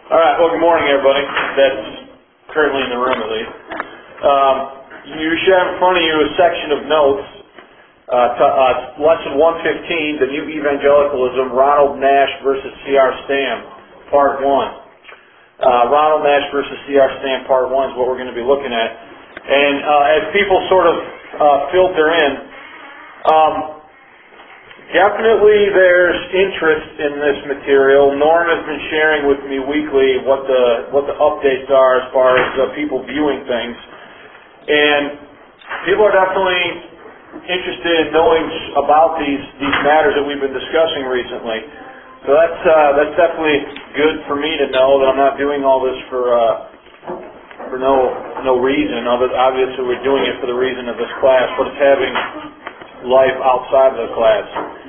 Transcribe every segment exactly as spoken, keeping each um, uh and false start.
All right, well, good morning, everybody. That's currently in the room, at least. Um, you should have in front of you a section of notes. Uh, to, uh, lesson one fifteen, The New Evangelicalism, Ronald Nash versus C R Stam, Part one. Uh, Ronald Nash versus C R Stam, Part one is what we're going to be looking at. And uh, as people sort of uh, filter in, um, definitely there's interest in this material. Norm has been sharing with me weekly what the what the updates are as far as uh, people viewing things. And people are definitely interested in knowing about these these matters that we've been discussing recently. So that's uh, that's definitely good for me to know that I'm not doing all this for uh, for no no reason. Other obviously we're doing it for the reason of this class, but it's having life outside of the class.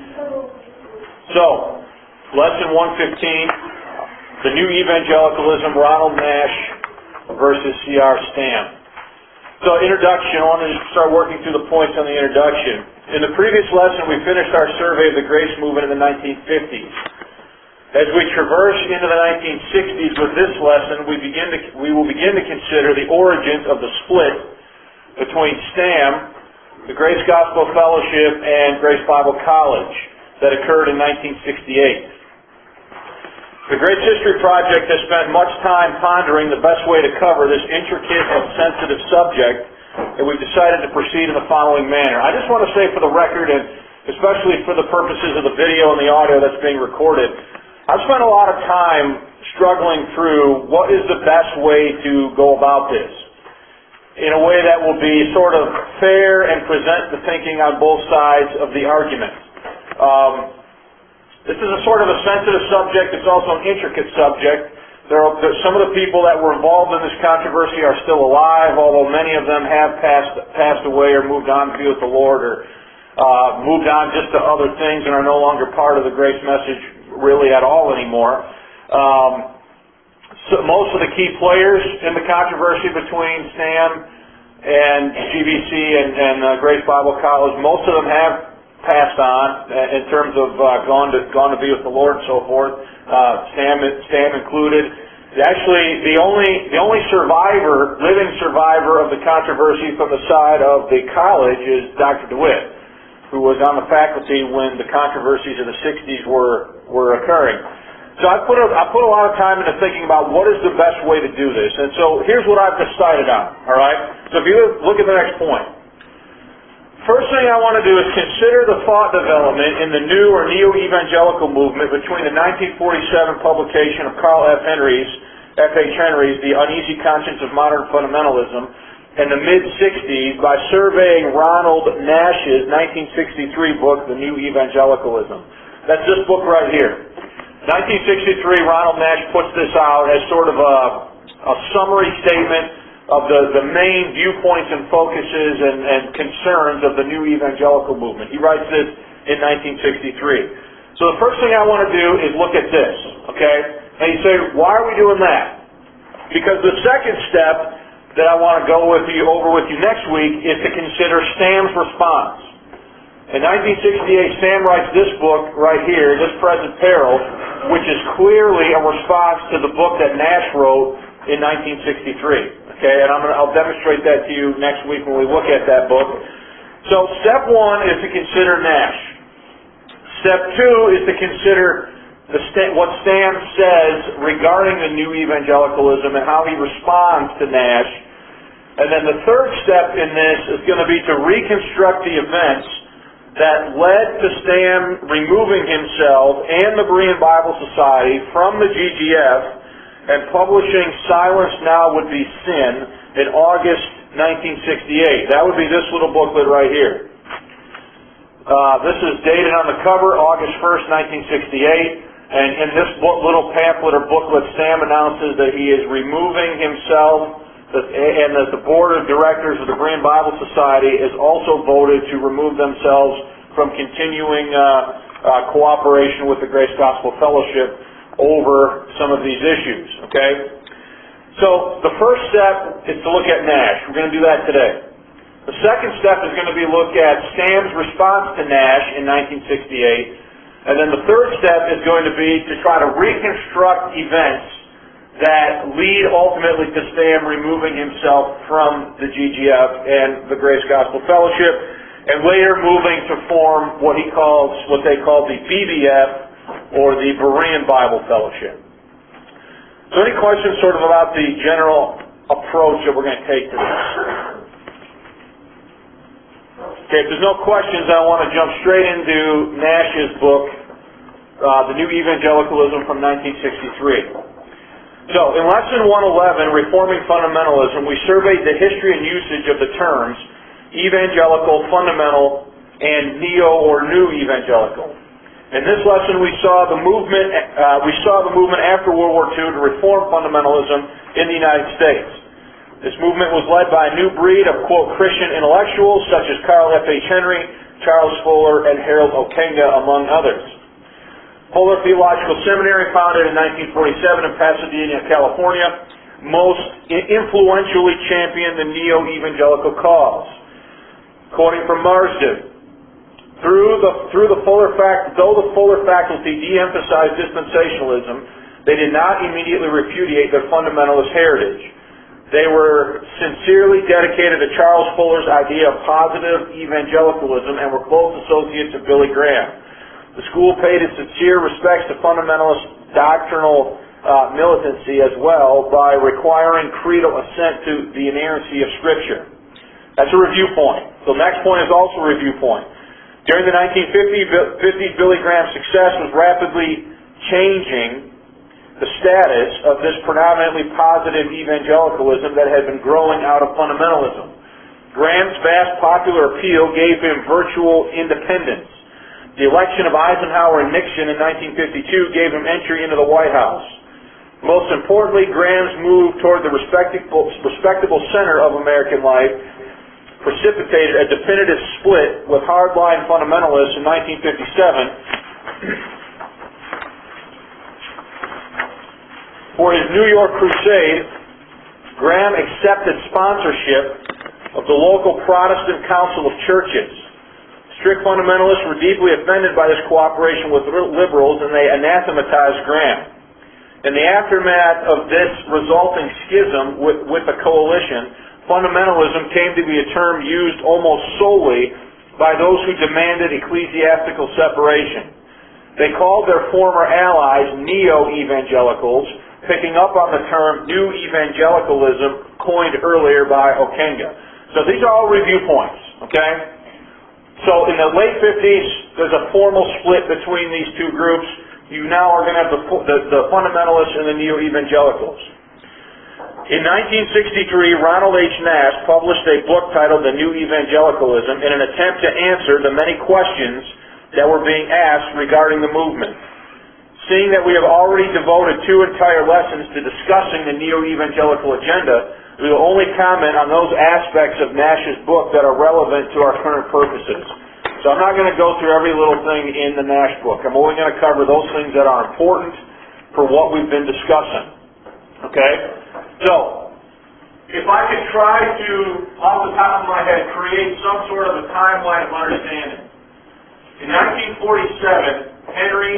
So, lesson one fifteen, The New Evangelicalism, Ronald Nash versus C R Stam. So, introduction, I want to start working through the points on the introduction. In the previous lesson, we finished our survey of the Grace Movement in the nineteen fifties. As we traverse into the nineteen sixties with this lesson, we begin to we will begin to consider the origins of the split between Stam, the Grace Gospel Fellowship, and Grace Bible College that occurred in nineteen sixty-eight. The Grace History Project has spent much time pondering the best way to cover this intricate and sensitive subject, and we've decided to proceed in the following manner. I just want to say for the record, and especially for the purposes of the video and the audio that's being recorded, I've spent a lot of time struggling through what is the best way to go about this in a way that will be sort of fair and present the thinking on both sides of the argument. Um, this is a sort of a sensitive subject. It's also an intricate subject. There are, there, some of the people that were involved in this controversy are still alive, although many of them have passed passed away or moved on to be with the Lord, or uh, moved on just to other things and are no longer part of the grace message really at all anymore. Um, So most of the key players in the controversy between Stam and G B C and, and uh, Grace Bible College, most of them have passed on uh, in terms of uh, gone to gone to be with the Lord and so forth. Uh, Stam Stam included. Actually, the only the only survivor, living survivor of the controversy from the side of the college is Doctor DeWitt, who was on the faculty when the controversies of the sixties were were occurring. So I put a, I put a lot of time into thinking about what is the best way to do this. And so here's what I've decided on, all right? So if you look at the next point. First thing I want to do is consider the thought development in the new or neo-evangelical movement between the nineteen forty-seven publication of Carl F. Henry's, F H. Henry's The Uneasy Conscience of Modern Fundamentalism, and the mid-sixties by surveying Ronald Nash's nineteen sixty-three book, The New Evangelicalism. That's this book right here. nineteen sixty-three, Ronald Nash puts this out as sort of a, a summary statement of the, the main viewpoints and focuses and, and concerns of the new evangelical movement. He writes this in nineteen sixty-three. So the first thing I want to do is look at this, okay? And you say, why are we doing that? Because the second step that I want to go with you over with you next week is to consider Stam's response. In nineteen sixty-eight, Stam writes this book right here, This Present Peril, which is clearly a response to the book that Nash wrote in nineteen sixty-three. Okay, and I'm gonna, I'll demonstrate that to you next week when we look at that book. So step one is to consider Nash. Step two is to consider the what Stam says regarding the new evangelicalism and how he responds to Nash. And then the third step in this is going to be to reconstruct the events that led to Stam removing himself and the Berean Bible Society from the G G F and publishing Silence Now Would Be Sin in August nineteen sixty-eight. That would be this little booklet right here. Uh, this is dated on the cover August first, nineteen sixty-eight, and in this book, little pamphlet or booklet, Stam announces that he is removing himself and that the board of directors of the Berean Bible Society has also voted to remove themselves from continuing uh, uh, cooperation with the Grace Gospel Fellowship over some of these issues, okay? So the first step is to look at Nash. We're going to do that today. The second step is going to be look at Stam's response to Nash in nineteen sixty-eight, and then the third step is going to be to try to reconstruct events that lead ultimately to Stam removing himself from the G G F and the Grace Gospel Fellowship, and later moving to form what he calls, what they call the B B F, or the Berean Bible Fellowship. So any questions sort of about the general approach that we're going to take to this? Okay, if there's no questions, I want to jump straight into Nash's book, uh, The New Evangelicalism from nineteen sixty-three. So, in Lesson one eleven, Reforming Fundamentalism, we surveyed the history and usage of the terms evangelical, fundamental, and neo or new evangelical. In this lesson, we saw the movement. Uh, we saw the movement after World War Two to reform fundamentalism in the United States. This movement was led by a new breed of, quote, Christian intellectuals such as Carl F. H. Henry, Charles Fuller, and Harold Okenga, among others. Fuller Theological Seminary, founded in nineteen forty-seven in Pasadena, California, most influentially championed the neo-evangelical cause. Quoting from Marsden, through the through the Fuller fact, though the Fuller faculty de-emphasized dispensationalism, they did not immediately repudiate their fundamentalist heritage. They were sincerely dedicated to Charles Fuller's idea of positive evangelicalism and were close associates of Billy Graham. The school paid its sincere respects to fundamentalist doctrinal uh, militancy as well by requiring creedal assent to the inerrancy of Scripture. That's a review point. So the next point is also a review point. During the nineteen fifties, Billy Graham's success was rapidly changing the status of this predominantly positive evangelicalism that had been growing out of fundamentalism. Graham's vast popular appeal gave him virtual independence. The election of Eisenhower and Nixon in nineteen fifty-two gave him entry into the White House. Most importantly, Graham's move toward the respectable, respectable center of American life precipitated a definitive split with hardline fundamentalists in nineteen fifty-seven. For his New York crusade, Graham accepted sponsorship of the local Protestant Council of Churches. Strict fundamentalists were deeply offended by this cooperation with liberals, and they anathematized Graham. In the aftermath of this resulting schism with, with the coalition, fundamentalism came to be a term used almost solely by those who demanded ecclesiastical separation. They called their former allies neo-evangelicals, picking up on the term new evangelicalism coined earlier by Okenga. So these are all review points, okay? So in the late fifties, there's a formal split between these two groups. You now are going to have the, the, the fundamentalists and the neo-evangelicals. In nineteen sixty-three, Ronald H. Nash published a book titled The New Evangelicalism in an attempt to answer the many questions that were being asked regarding the movement. Seeing that we have already devoted two entire lessons to discussing the neo-evangelical agenda, we will only comment on those aspects of Nash's book that are relevant to our current purposes. So I'm not going to go through every little thing in the Nash book. I'm only going to cover those things that are important for what we've been discussing. Okay? So, if I could try to, off the top of my head, create some sort of a timeline of understanding. In nineteen forty-seven, Henry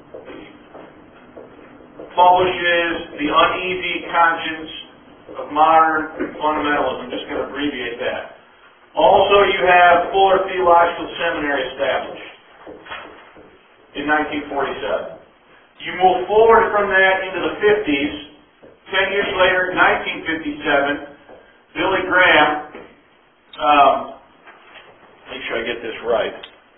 publishes The Uneasy Conscience of Modern Fundamentalism. I'm just going to abbreviate that. Also, you have Fuller Theological Seminary established in nineteen forty-seven. You move forward from that into the fifties. Ten years later, nineteen fifty-seven, Billy Graham, um, make sure I get this right.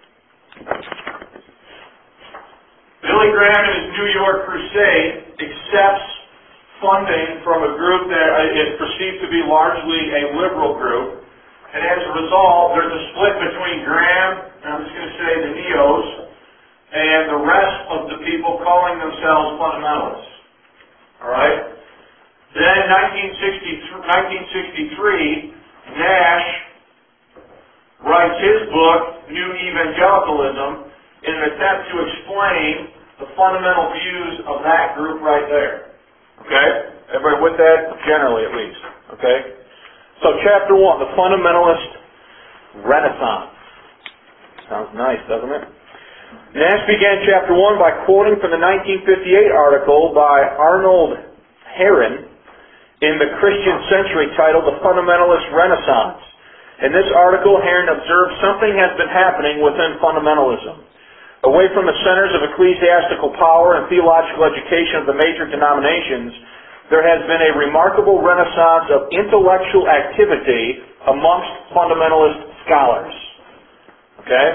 Billy Graham and his New York crusade accepts funding from a group that is perceived to be largely a liberal group. And as a result, there's a split between Graham, and I'm just going to say the Neos, and the rest of the people calling themselves fundamentalists. All right? Then in nineteen sixty-three, Nash writes his book, New Evangelicalism, in an attempt to explain the fundamental views of that group right there. Okay? Everybody with that? Generally, at least. Okay? So chapter one, the fundamentalist renaissance. Sounds nice, doesn't it? Nash began chapter one by quoting from the nineteen fifty-eight article by Arnold Heron in the Christian Century titled The Fundamentalist Renaissance. In this article, Heron observed something has been happening within fundamentalism. Away from the centers of ecclesiastical power and theological education of the major denominations, there has been a remarkable renaissance of intellectual activity amongst fundamentalist scholars. Okay?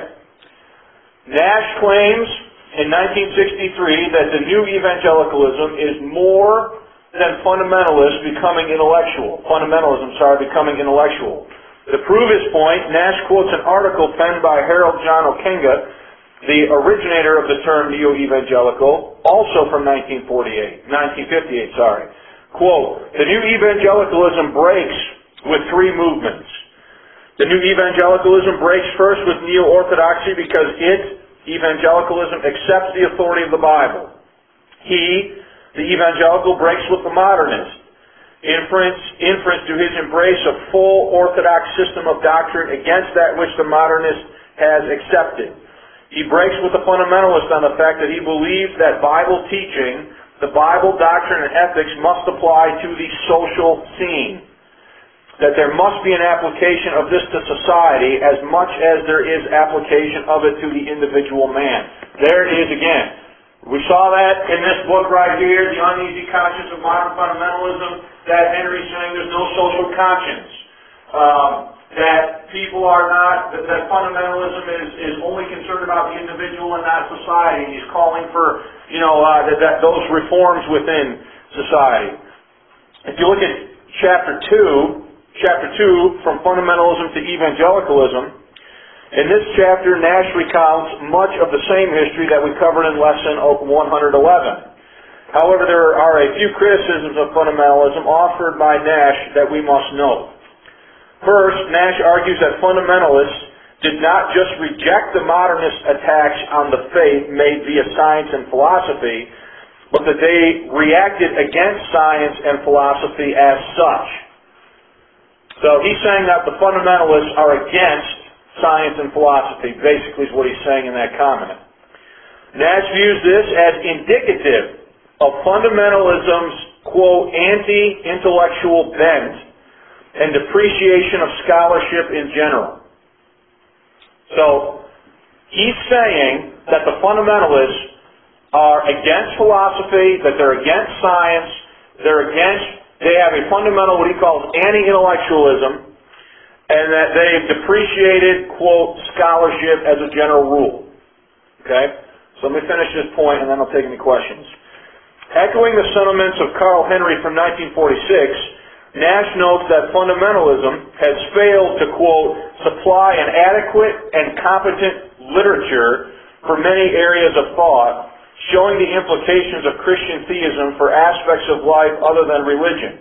Nash claims in nineteen sixty-three that the new evangelicalism is more than fundamentalists becoming intellectual. Fundamentalism, sorry, becoming intellectual. To prove his point, Nash quotes an article penned by Harold John Okenga, the originator of the term neo-evangelical, also from nineteen forty-eight, nineteen fifty-eight, sorry. Quote, "The new evangelicalism breaks with three movements. The new evangelicalism breaks first with neo-orthodoxy because it, evangelicalism, accepts the authority of the Bible. He, the evangelical, breaks with the modernist, inference, inference to his embrace of full orthodox system of doctrine against that which the modernist has accepted. He breaks with the fundamentalist on the fact that he believes that Bible teaching, the Bible doctrine and ethics must apply to the social scene. That there must be an application of this to society as much as there is application of it to the individual man." There it is again. We saw that in this book right here, The Uneasy Conscience of Modern Fundamentalism, that Henry's saying there's no social conscience. Um, that people are not, that, that fundamentalism is, is only concerned about the individual and not society. And he's calling for, you know, uh, that, that those reforms within society. If you look at chapter two, chapter two, From Fundamentalism to Evangelicalism, in this chapter, Nash recounts much of the same history that we covered in lesson one hundred eleven. However, there are a few criticisms of fundamentalism offered by Nash that we must note. First, Nash argues that fundamentalists did not just reject the modernist attacks on the faith made via science and philosophy, but that they reacted against science and philosophy as such. So he's saying that the fundamentalists are against science and philosophy, basically is what he's saying in that comment. Nash views this as indicative of fundamentalism's, quote, anti-intellectual bent and depreciation of scholarship in general. So, he's saying that the fundamentalists are against philosophy, that they're against science, they're against, they have a fundamental, what he calls anti-intellectualism, and that they've depreciated, quote, scholarship as a general rule. Okay? So let me finish this point and then I'll take any questions. Echoing the sentiments of Carl Henry from nineteen forty-six, Nash notes that fundamentalism has failed to, quote, supply an adequate and competent literature for many areas of thought, showing the implications of Christian theism for aspects of life other than religion.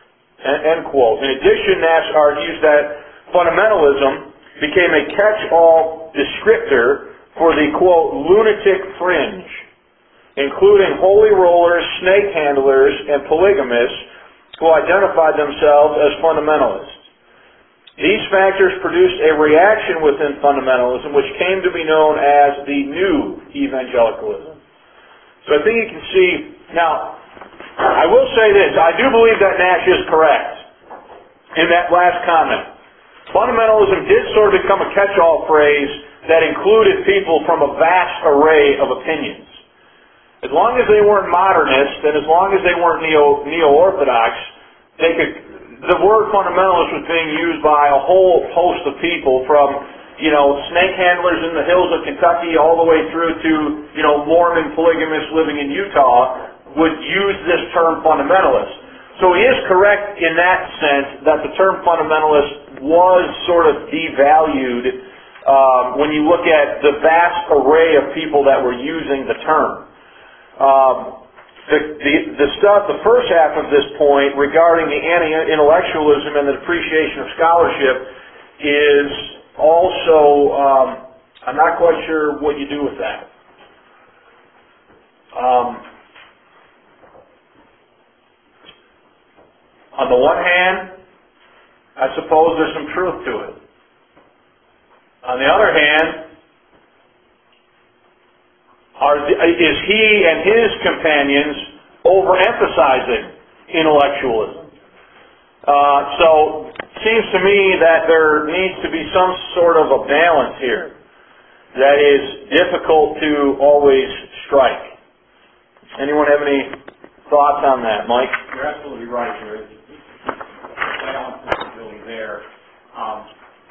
End quote. In addition, Nash argues that fundamentalism became a catch-all descriptor for the, quote, lunatic fringe, including holy rollers, snake handlers, and polygamists, who identified themselves as fundamentalists. These factors produced a reaction within fundamentalism which came to be known as the new evangelicalism. So I think you can see, now, I will say this, I do believe that Nash is correct in that last comment. Fundamentalism did sort of become a catch-all phrase that included people from a vast array of opinions. As long as they weren't modernists, and as long as they weren't neo, neo-orthodox, they could, the word fundamentalist was being used by a whole host of people from, you know, snake handlers in the hills of Kentucky all the way through to, you know, Mormon polygamists living in Utah would use this term fundamentalist. So he is correct in that sense that the term fundamentalist was sort of devalued um, when you look at the vast array of people that were using the term. Um, the, the, the stuff, the first half of this point regarding the anti-intellectualism and the depreciation of scholarship is also, um, I'm not quite sure what you do with that. Um, on the one hand, I suppose there's some truth to it. On the other hand, Are, is he and his companions overemphasizing intellectualism. Uh, so, it seems to me that there needs to be some sort of a balance here that is difficult to always strike. Anyone have any thoughts on that, Mike? You're absolutely right. There is balance isn't really there. Um,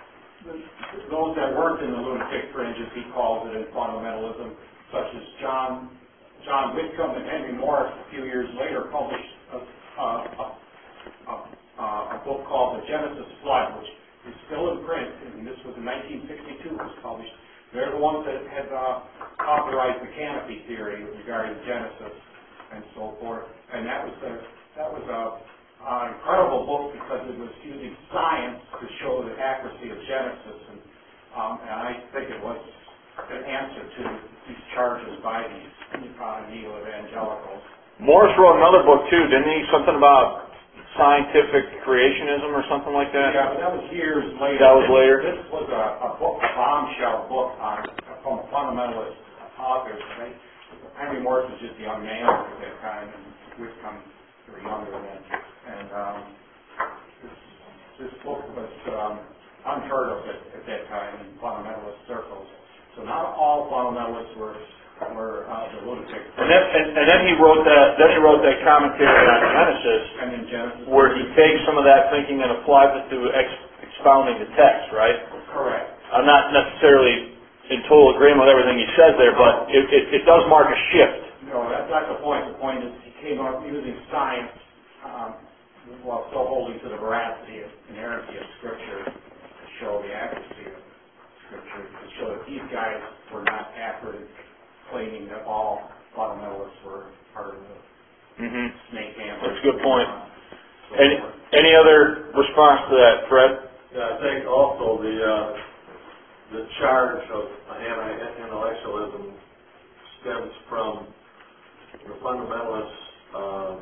those that weren't in the lunatic fringe, as he calls it, in fundamentalism, such as John John Whitcomb and Henry Morris, a few years later, published a, a, a, a, a book called The Genesis Flood, which is still in print, and this was in nineteen sixty-two. It was published. They're the ones that had uh, authorized the canopy theory regarding Genesis and so forth. And that was a that was a uh, incredible book because it was using science to show the accuracy of Genesis, and, um, and I think it was an answer to these charges by these uh, neo-evangelicals. Morris wrote another book too, didn't he? Something about scientific creationism or something like that? Yeah, but that was years later. That was this, later? This was a, a book, a bombshell book on, from a fundamentalist author. They, Henry Morris was just a young man at that time, and Whitcomb were younger then. And um, this, this book was um, unheard of at, at that time in fundamentalist circles. So not all fundamentalists were were uh, the lunatic. And then, and, and then he wrote that. Then he wrote that commentary on Genesis, and in Genesis, where he takes some of that thinking and applies it to ex, expounding the text. Right? Correct. I'm not necessarily in total agreement with everything he says there, but it, it, it does mark a shift. No, that's not the point. The point is he came up using science um, while still holding to the veracity and inerrancy of Scripture to show the accuracy of Scripture, to show that these guys were not accurate in claiming that all fundamentalists were part of the Mm-hmm. snake hammer. That's a good point. So Any, any other response to that, Fred? Yeah, I think also the uh, the charge of anti-intellectualism stems from the fundamentalists uh,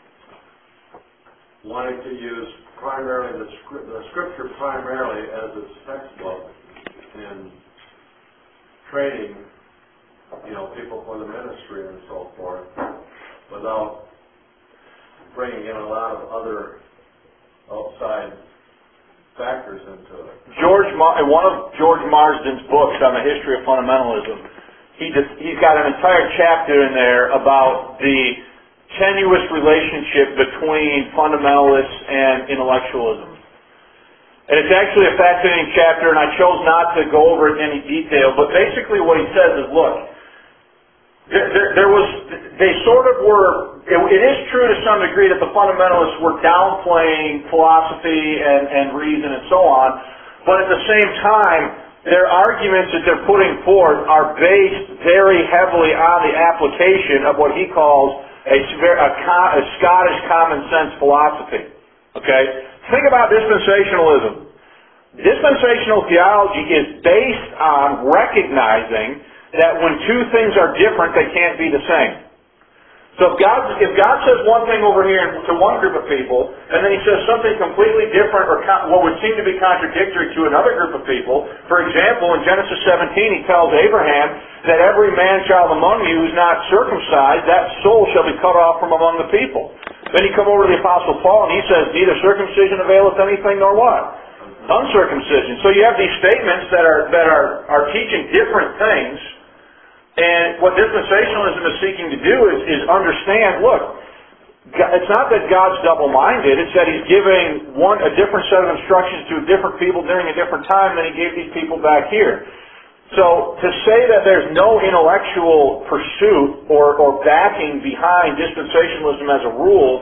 wanting to use primarily the, script, the Scripture primarily as its textbook in training, you know, people for the ministry and so forth, without bringing in a lot of other outside factors into it. George, Mar- in one of George Marsden's books on the history of fundamentalism, he just, he's got an entire chapter in there about the tenuous relationship between fundamentalists and intellectualism. And it's actually a fascinating chapter, and I chose not to go over it in any detail, but basically what he says is, look, there, there, there was, they sort of were, it, it is true to some degree that the fundamentalists were downplaying philosophy and, and reason and so on, but at the same time, their arguments that they're putting forth are based very heavily on the application of what he calls a, a, a Scottish common sense philosophy. Okay? Think about dispensationalism. Dispensational theology is based on recognizing that when two things are different, they can't be the same. So if God, if God says one thing over here to one group of people, and then He says something completely different or con- what would seem to be contradictory to another group of people, for example, in Genesis seventeen, He tells Abraham that every man-child among you who's not circumcised, that soul shall be cut off from among the people. Then you come over to the Apostle Paul, and he says, neither circumcision availeth anything nor what? Uncircumcision. So you have these statements that are that are, are teaching different things. And what dispensationalism is seeking to do is, is understand, look, it's not that God's double-minded, it's that He's giving one a different set of instructions to different people during a different time than He gave these people back here. So to say that there's no intellectual pursuit or, or backing behind dispensationalism as a rule,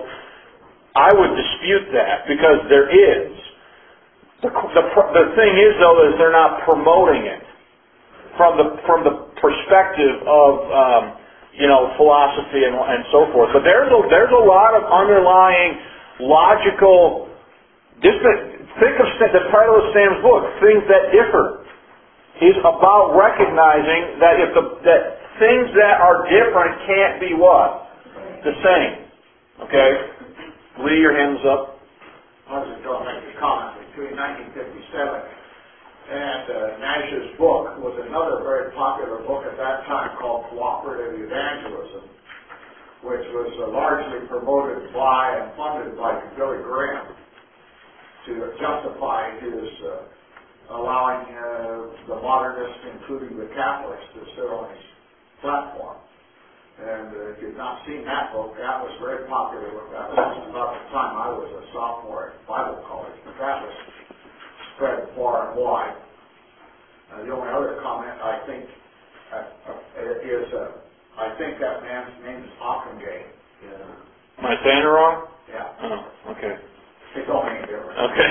I would dispute that, because there is. The, the, the thing is, though, is they're not promoting it from the from the perspective of um, you know philosophy and, and so forth. But there's a there's a lot of underlying logical. Think of the title of Sam's book, "Things That Differ," is about recognizing that if the that things that are different can't be what? The same. Okay, Lee, your hands up. I was just going to make a comment. Between nineteen fifty-seven and uh, Nash's book was another very popular book at that time called Cooperative Evangelism, which was uh, largely promoted by and funded by Billy Graham to justify his uh, allowing uh, the modernists, including the Catholics, to sit on his platform. And uh, if you've not seen that book, that was very popular. That was about the time I was a sophomore at Bible college, but that was spread far and wide. Uh, the only other comment I think uh, uh, is, uh, I think that man's name is Ockengay. Yeah. Am I saying it wrong? Yeah. Oh, okay. It don't make a difference. Okay.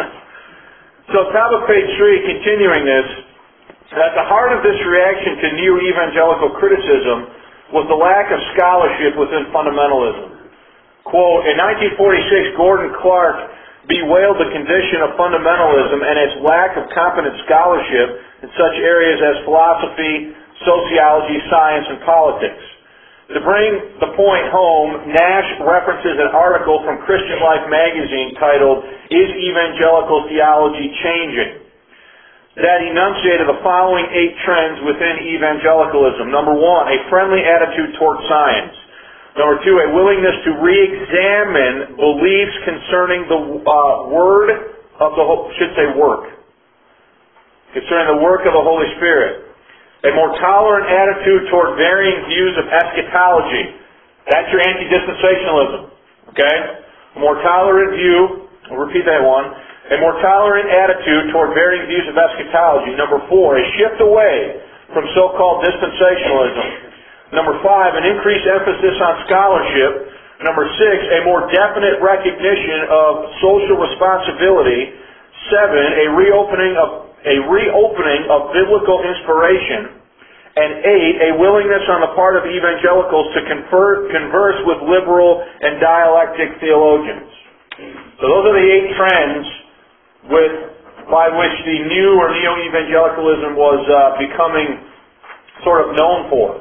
So top of page three, continuing this, at the heart of this reaction to neo-evangelical criticism was the lack of scholarship within fundamentalism. Quote, in nineteen forty-six, Gordon Clark bewailed the condition of fundamentalism and its lack of competent scholarship in such areas as philosophy, sociology, science, and politics. To bring the point home, Nash references an article from Christian Life magazine titled, Is Evangelical Theology Changing? That enunciated the following eight trends within evangelicalism. Number one, a friendly attitude toward science. Number two, a willingness to re-examine beliefs concerning the uh, word of the, should say work, concerning the work of the Holy Spirit. A more tolerant attitude toward varying views of eschatology. That's your anti-dispensationalism. Okay? A more tolerant view, I'll repeat that one. A more tolerant attitude toward varying views of eschatology. Number four, a shift away from so-called dispensationalism. Number five, an increased emphasis on scholarship. Number six, a more definite recognition of social responsibility. Seven, a reopening of a reopening of biblical inspiration. And eight, a willingness on the part of evangelicals to confer, converse with liberal and dialectic theologians. So those are the eight trends with by which the new or neo-evangelicalism was uh, becoming sort of known for.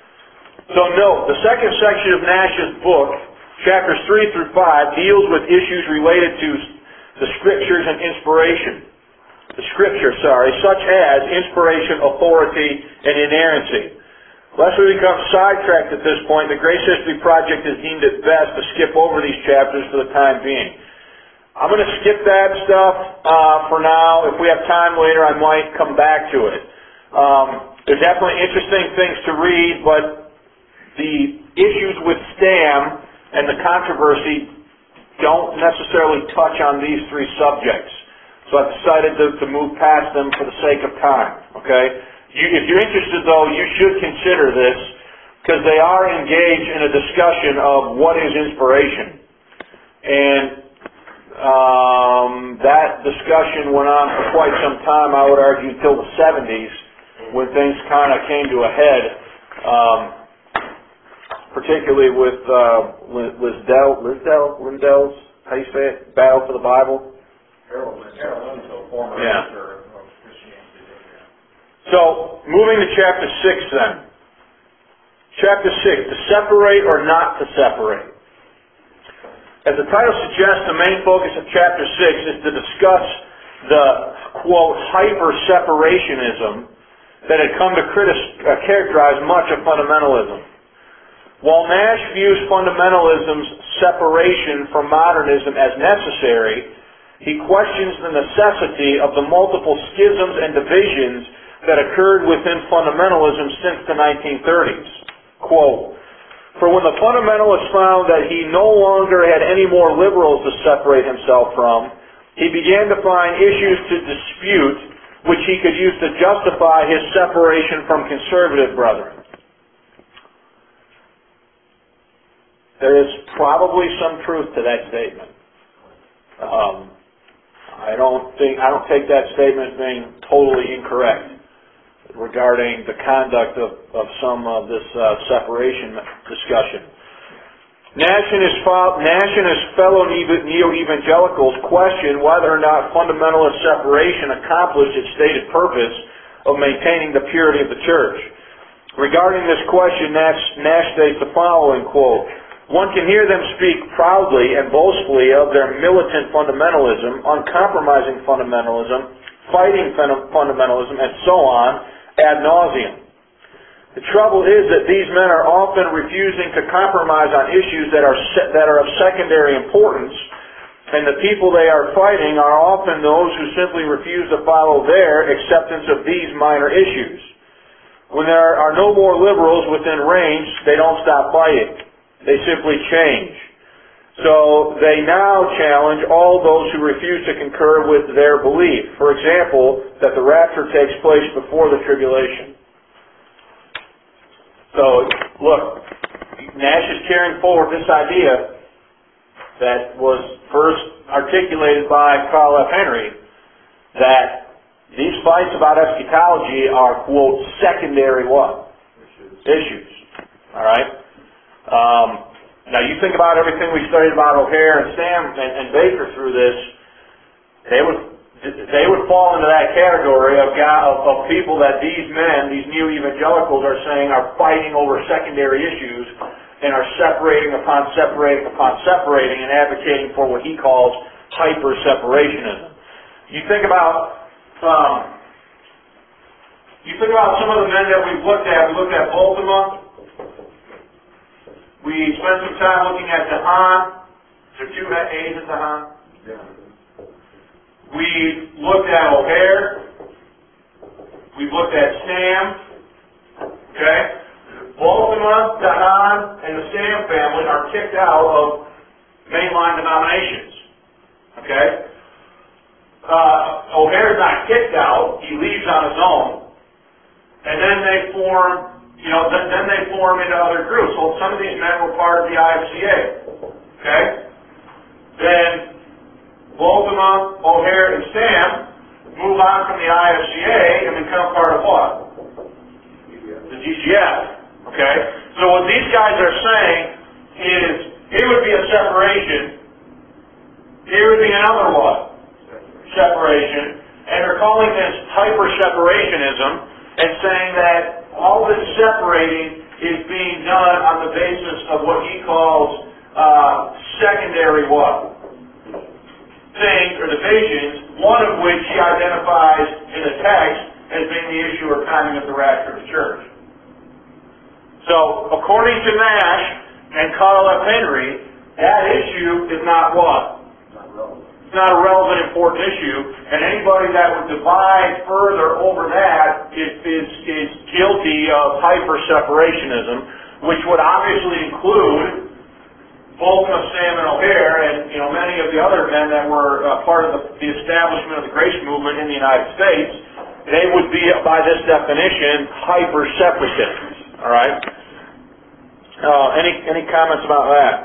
So note, the second section of Nash's book, chapters three through five, deals with issues related to the Scriptures and inspiration. The Scripture, sorry, such as inspiration, authority, and inerrancy. Lest we become sidetracked at this point, the Grace History Project has deemed it best to skip over these chapters for the time being. I'm going to skip that stuff uh, for now. If we have time later, I might come back to it. Um, there's definitely interesting things to read, but the issues with S T A M and the controversy don't necessarily touch on these three subjects. So I've decided to, to move past them for the sake of time. Okay? You, if you're interested, though, you should consider this, because they are engaged in a discussion of what is inspiration. And um, that discussion went on for quite some time, I would argue, until the seventies, when things kind of came to a head, um, particularly with uh, Lisdell, Lisdell, Lindell's, how do you say it, Battle for the Bible? Harold Lindsell, former Yeah. editor of Christianity Today. So, moving to chapter six then. Chapter six, to separate or not to separate. As the title suggests, the main focus of chapter six is to discuss the, quote, hyper-separationism that had come to critis- uh, characterize much of fundamentalism. While Nash views fundamentalism's separation from modernism as necessary, he questions the necessity of the multiple schisms and divisions that occurred within fundamentalism since the nineteen thirties. Quote, for when the fundamentalist found that he no longer had any more liberals to separate himself from, he began to find issues to dispute which he could use to justify his separation from conservative brethren. There is probably some truth to that statement. Um, I don't think I don't take that statement being totally incorrect regarding the conduct of, of some of this uh, separation discussion. Nash and, his fo- Nash and his fellow neo-evangelicals question whether or not fundamentalist separation accomplished its stated purpose of maintaining the purity of the church. Regarding this question, Nash, Nash states the following, quote, one can hear them speak proudly and boastfully of their militant fundamentalism, uncompromising fundamentalism, fighting fundamentalism, and so on, ad nauseum. The trouble is that these men are often refusing to compromise on issues that are se- that are of secondary importance, and the people they are fighting are often those who simply refuse to follow their acceptance of these minor issues. When there are no more liberals within range, they don't stop fighting. They simply change. So they now challenge all those who refuse to concur with their belief. For example, that the rapture takes place before the tribulation. So, look, Nash is carrying forward this idea that was first articulated by Carl F. Henry, that these fights about eschatology are, quote, secondary what? Issues. Issues. All right? Um, now, you think about everything we studied about O'Hare and Sam and, and Baker through this, they would they would fall into that category of, of, of people that these men, these neo-evangelicals are saying are fighting over secondary issues and are separating upon separating upon separating and advocating for what he calls hyper-separationism. You think about um, you think about some of the men that we've looked at. We looked at Bultema. We spent some time looking at DeHaan. Is there two A's at DeHaan? Yeah. We've looked at O'Hare. We've looked at Sam. Okay? Bultema, DeHaan, and the Sam family are kicked out of mainline denominations. Okay? Uh, O'Hare's not kicked out. He leaves on his own. And then they form, you know, then, then they form into other groups. So some of these men were part of the I F C A. Okay? Then Bultema, O'Hare, and Sam move on from the I F C A and become part of what? The G C F. Okay? So what these guys are saying is, here would be a separation, here would be another what? Separation. And they're calling this hyper-separationism and saying that all this separating is being done on the basis of what he calls uh, secondary what? Things or divisions, one of which he identifies in the text as being the issue or timing of the rapture of the church. So, according to Nash and Carl F. Henry, that issue is not what? Not relevant. It's not a relevant, important issue, and anybody that would divide further over that is, is, is guilty of hyper-separationism, which would obviously include Bultema, Sam, and O'Hare, and you know many of the other men that were uh, part of the, the establishment of the grace movement in the United States. They would be, by this definition, hyper-separatists. All right. Uh, any any comments about that?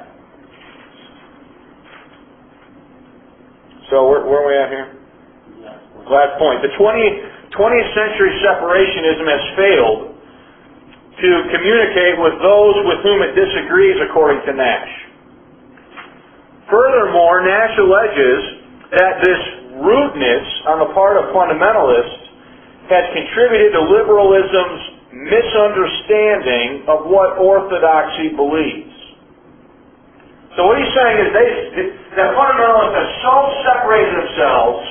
So where, where are we at here? Last point. The twentieth century separationism has failed to communicate with those with whom it disagrees, according to Nash. Furthermore, Nash alleges that this rudeness on the part of fundamentalists has contributed to liberalism's misunderstanding of what orthodoxy believes. So what he's saying is they, that fundamentalists have so separated themselves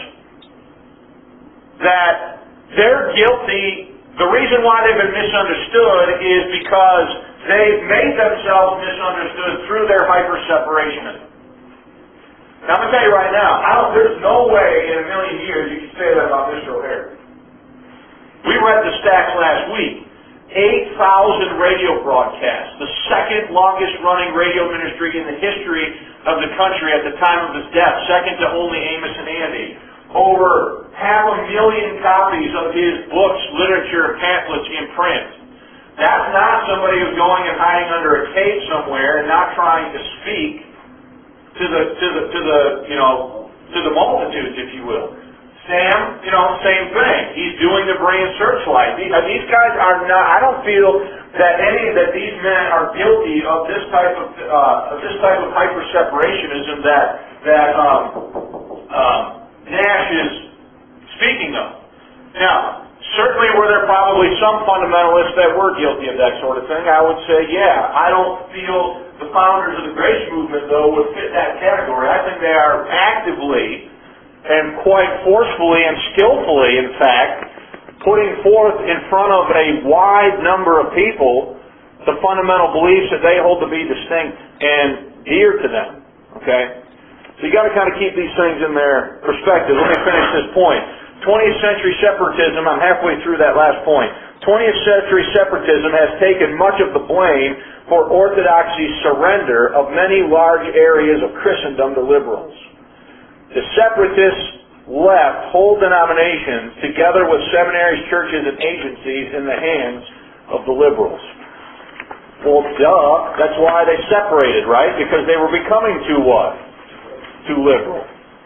that they're guilty. The reason why they've been misunderstood is because they've made themselves misunderstood through their hyper-separationism. Now I'm going to tell you right now, I don't, there's no way in a million years you can say that about Mister O'Hare. We read the stats last week. eight thousand radio broadcasts, the second longest running radio ministry in the history of the country at the time of his death, second to only Amos and Andy. Over half a million copies of his books, literature, and pamphlets in print. That's not somebody who's going and hiding under a cave somewhere and not trying to speak to the to the to the you know to the multitudes, if you will. Sam, you know, same thing. He's doing the Berean Searchlight. These, uh, these guys are not. I don't feel that any that these men are guilty of this type of uh, of this type of hyper separationism that that um, um, Nash is speaking of. Now, certainly were there probably some fundamentalists that were guilty of that sort of thing. I would say, yeah. I don't feel the founders of the grace movement, though, would fit that category. I think they are actively and quite forcefully and skillfully, in fact, putting forth in front of a wide number of people the fundamental beliefs that they hold to be distinct and dear to them. Okay? So you got to kind of keep these things in their perspective. Let me finish this point. twentieth century separatism, I'm halfway through that last point. twentieth century separatism has taken much of the blame for Orthodoxy's surrender of many large areas of Christendom to liberals. The separatists left whole denominations together with seminaries, churches, and agencies in the hands of the liberals. Well, duh, that's why they separated, right? Because they were becoming too what? Too liberal.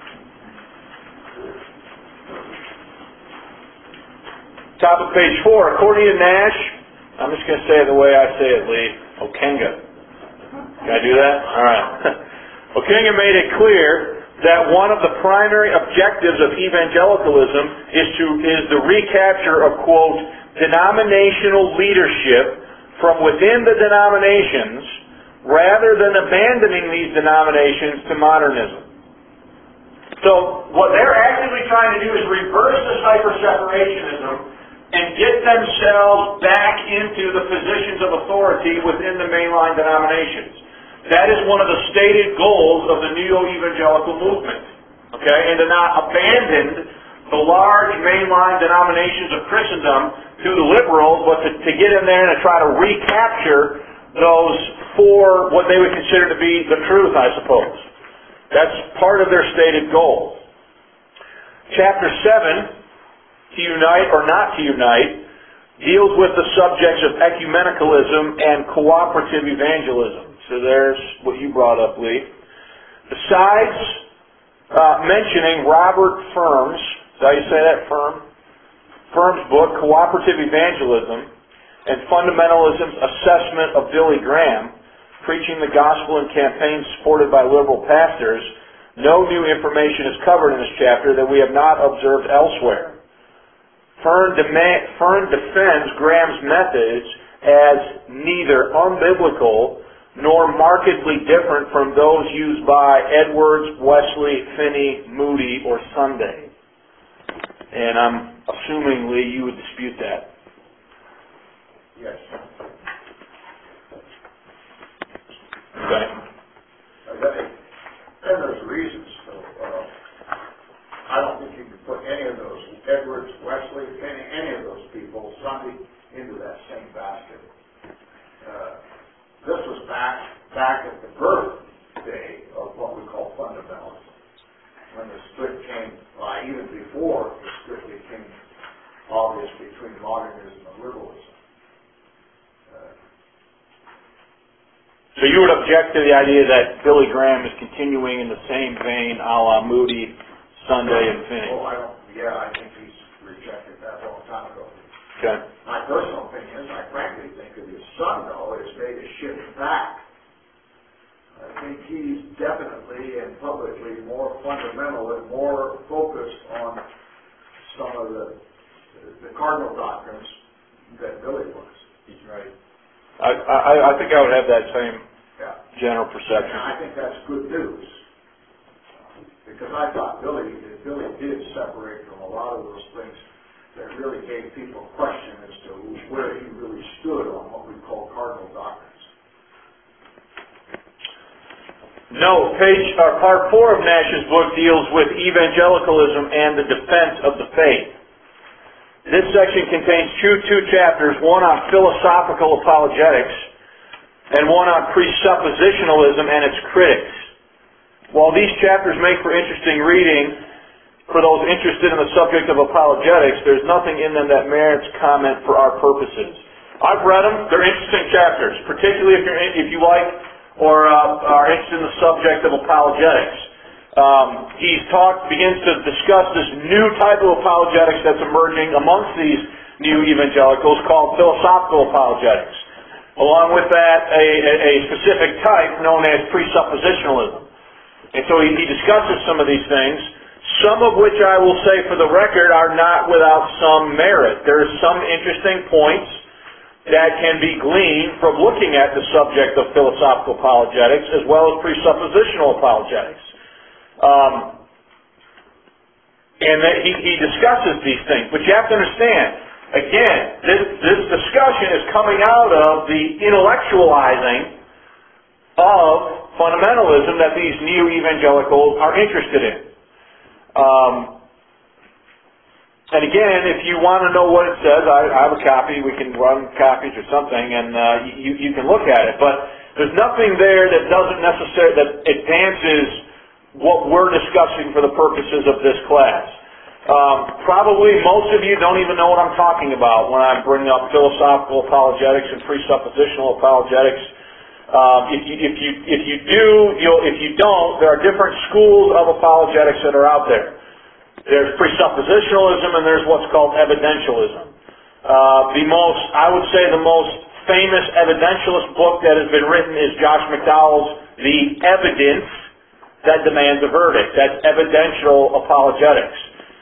Top of page four, according to Nash, I'm just going to say it the way I say it, Lee, Okenga. Can I do that? All right. Okenga made it clear that one of the primary objectives of evangelicalism is to is the recapture of, quote, denominational leadership from within the denominations rather than abandoning these denominations to modernism. So what they're actively trying to do is reverse this hyper-separationism and get themselves back into the positions of authority within the mainline denominations. That is one of the stated goals of the neo-evangelical movement. Okay? And to not abandon the large mainline denominations of Christendom to the liberals, but to, to get in there and to try to recapture those for what they would consider to be the truth, I suppose. That's part of their stated goal. Chapter seven, to unite or not to unite, deals with the subjects of ecumenicalism and cooperative evangelism. So there's what you brought up, Lee. Besides uh, mentioning Robert Firm's, is that how you say that, Firm? Firm's book, Cooperative Evangelism, and Fundamentalism's assessment of Billy Graham, preaching the gospel in campaigns supported by liberal pastors, no new information is covered in this chapter that we have not observed elsewhere. Fern, dem- Fern defends Graham's methods as neither unbiblical nor markedly different from those used by Edwards, Wesley, Finney, Moody, or Sunday. And I'm assuming, Lee, you would dispute that. Yes. Okay. And there's reasons. So, uh, I don't think you can put any of those, Edwards, Wesley, any, any of those people, Sunday, into that same basket. Uh, this was back back at the birthday of what we call fundamentalism, when the split came, uh, even before the split became obvious between modernism and liberalism. Uh, So you would object to the idea that Billy Graham is continuing in the same vein a la Moody, Sunday, and Finney? Oh, I don't, yeah, I think he's rejected that a long time ago. Okay. My personal opinion is, I frankly think that his son, though, has made a shift back. I think he's definitely and publicly more fundamental and more focused on some of the, the cardinal doctrines than Billy was. He's right. I, I, I think I would have that same Yeah. general And perception. I think that's good news. Because I thought Billy, Billy did separate from a lot of those things that really gave people a question as to where he really stood on what we call cardinal doctrines. No, page or part four of Nash's book deals with evangelicalism and the defense of the faith. This section contains two, two chapters, one on philosophical apologetics and one on presuppositionalism and its critics. While these chapters make for interesting reading for those interested in the subject of apologetics, there's nothing in them that merits comment for our purposes. I've read them. They're interesting chapters, particularly if, you're, if you like or uh, are interested in the subject of apologetics. Um, he's talked, begins to discuss this new type of apologetics that's emerging amongst these new evangelicals called philosophical apologetics. Along with that, a, a specific type known as presuppositionalism. And so he, he discusses some of these things, some of which I will say for the record are not without some merit. There are some interesting points that can be gleaned from looking at the subject of philosophical apologetics as well as presuppositional apologetics. Um, and that he, he discusses these things. But you have to understand, Again, this, this discussion is coming out of the intellectualizing of fundamentalism that these neo-evangelicals are interested in. Um, and again, if you want to know what it says, I, I have a copy. We can run copies or something, and uh, you, you can look at it. But there's nothing there that doesn't necessarily that advances what we're discussing for the purposes of this class. Um, probably most of you don't even know what I'm talking about when I bring up philosophical apologetics and presuppositional apologetics. Um, if you if you if you do, you'll if you don't, there are different schools of apologetics that are out there. There's presuppositionalism and there's what's called evidentialism. Uh, the most, I would say, the most famous evidentialist book that has been written is Josh McDowell's The Evidence That Demands a Verdict. That's evidential apologetics.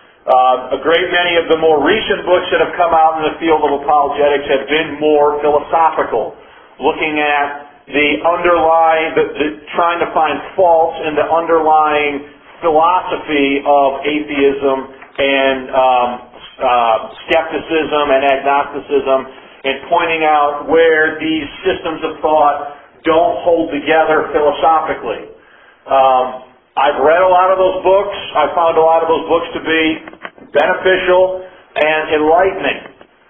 Uh, a great many of the more recent books that have come out in the field of apologetics have been more philosophical, looking at the underlying, the, the, trying to find faults in the underlying philosophy of atheism and um, uh, skepticism and agnosticism, and pointing out where these systems of thought don't hold together philosophically. Um, I've read a lot of those books. I found a lot of those books to be beneficial and enlightening.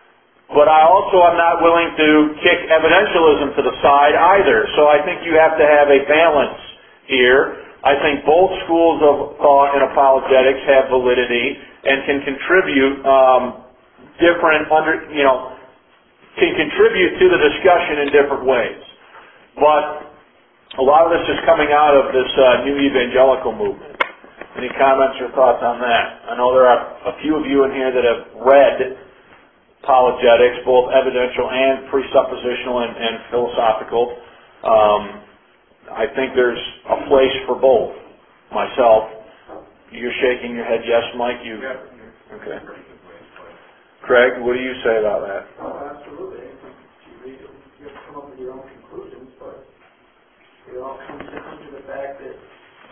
But I also am not willing to kick evidentialism to the side either. So I think you have to have a balance here. I think both schools of thought in apologetics have validity and can contribute um, different under you know can contribute to the discussion in different ways. But a lot of this is coming out of this uh, new evangelical movement. Any comments or thoughts on that? I know there are a few of you in here that have read apologetics, both evidential and presuppositional and, and philosophical. Um, I think there's a place for both. Myself, you're shaking your head yes, Mike? You okay? Craig, what do you say about that? Oh, absolutely. You read it, you have to come up with your own conclusions, but it all comes down to the fact that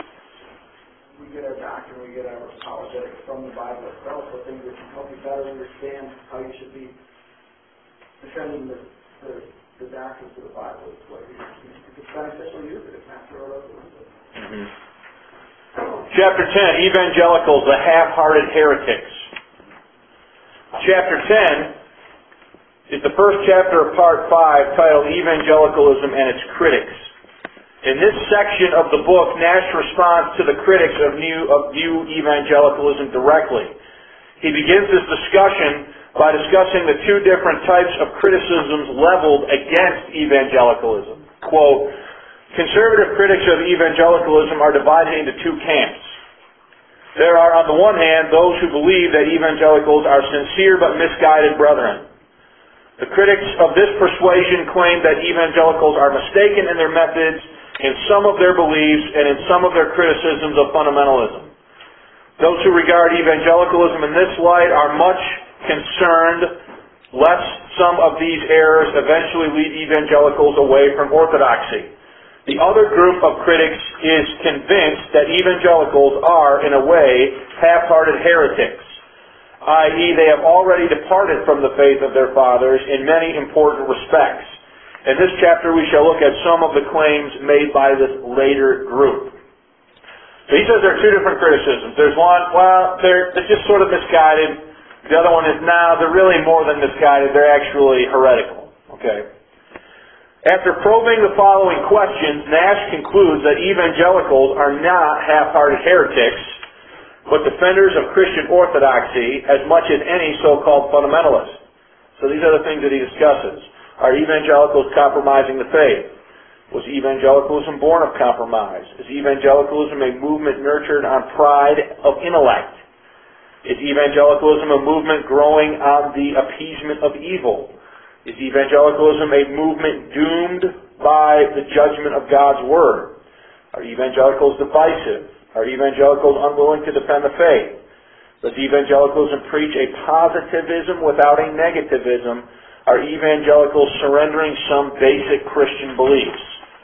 we get our doctrine, we get our apologetics from the Bible itself, so things that can help you better understand how you should be defending the, the, the doctrines of the Bible. It's what you, if it's beneficial, use it. If not, throw it out the window. Mm-hmm. Chapter ten, Evangelicals, the half-hearted heretics. Chapter ten is the first chapter of Part five, titled Evangelicalism and Its Critics. In this section of the book, Nash responds to the critics of new, of new evangelicalism directly. He begins this discussion by discussing the two different types of criticisms leveled against evangelicalism. Quote, conservative critics of evangelicalism are divided into two camps. There are, on the one hand, those who believe that evangelicals are sincere but misguided brethren. The critics of this persuasion claim that evangelicals are mistaken in their methods, in some of their beliefs, and in some of their criticisms of fundamentalism. Those who regard evangelicalism in this light are much concerned lest some of these errors eventually lead evangelicals away from orthodoxy. The other group of critics is convinced that evangelicals are, in a way, half-hearted heretics, that is, they have already departed from the faith of their fathers in many important respects. In this chapter, we shall look at some of the claims made by this later group. So he says there are two different criticisms. There's one, well, they're, they're just sort of misguided. The other one is, no, they're really more than misguided. They're actually heretical. Okay. After probing the following questions, Nash concludes that evangelicals are not half-hearted heretics, but defenders of Christian orthodoxy as much as any so-called fundamentalist. So these are the things that he discusses. Are evangelicals compromising the faith? Was evangelicalism born of compromise? Is evangelicalism a movement nurtured on pride of intellect? Is evangelicalism a movement growing on the appeasement of evil? Is evangelicalism a movement doomed by the judgment of God's Word? Are evangelicals divisive? Are evangelicals unwilling to defend the faith? Does evangelicalism preach a positivism without a negativism? Are evangelicals surrendering some basic Christian beliefs?